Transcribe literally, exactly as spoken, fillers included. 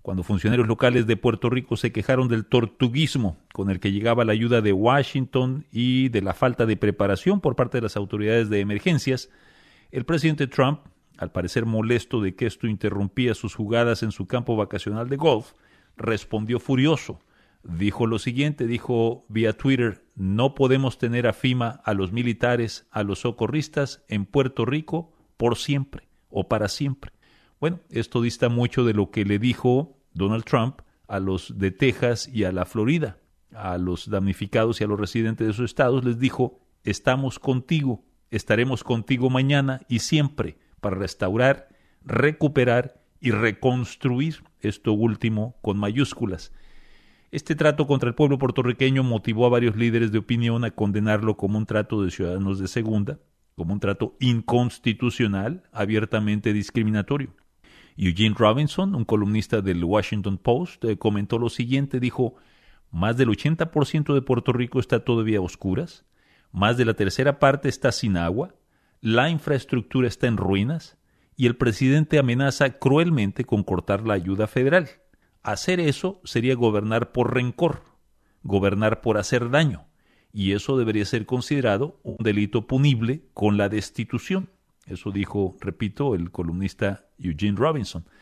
cuando funcionarios locales de Puerto Rico se quejaron del tortuguismo con el que llegaba la ayuda de Washington y de la falta de preparación por parte de las autoridades de emergencias, el presidente Trump, al parecer molesto de que esto interrumpía sus jugadas en su campo vacacional de golf, respondió furioso. Dijo lo siguiente, dijo vía Twitter: no podemos tener a FEMA, a los militares, a los socorristas en Puerto Rico por siempre o para siempre. Bueno, esto dista mucho de lo que le dijo Donald Trump a los de Texas y a la Florida. A los damnificados y a los residentes de esos estados les dijo: estamos contigo, estaremos contigo mañana y siempre para restaurar, recuperar y reconstruir, esto último con mayúsculas. Este trato contra el pueblo puertorriqueño motivó a varios líderes de opinión a condenarlo como un trato de ciudadanos de segunda, como un trato inconstitucional, abiertamente discriminatorio. Eugene Robinson, un columnista del Washington Post, eh, comentó lo siguiente, dijo: más del ochenta por ciento de Puerto Rico está todavía a oscuras, más de la tercera parte está sin agua, la infraestructura está en ruinas y el presidente amenaza cruelmente con cortar la ayuda federal. Hacer eso sería gobernar por rencor, gobernar por hacer daño, y eso debería ser considerado un delito punible con la destitución. Eso dijo, repito, el columnista Eugene Robinson.